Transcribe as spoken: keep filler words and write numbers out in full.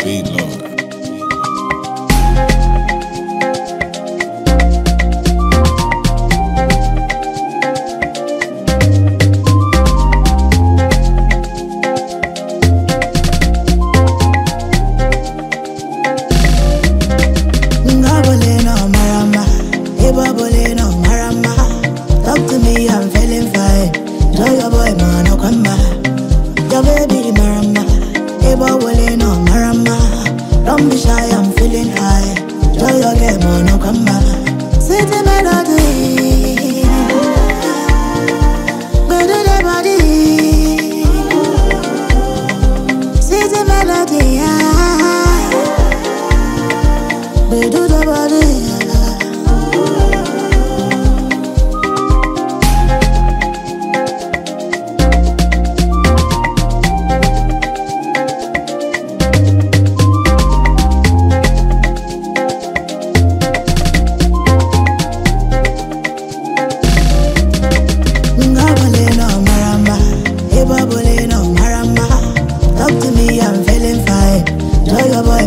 beat, Lord. Talk to me, I'm feeling fine. Joy your boy, man, no come back. Your baby, marama. Eba wale no marama. Don't be shy, I'm feeling high. Joy your game, man, no come back. City melody. Better the body. City melody, yeah. Better the body. Talk to me, I'm feeling fine. Joy your boy.